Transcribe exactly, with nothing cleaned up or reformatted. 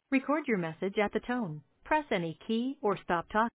Record your message at the tone. Press any key or stop talking.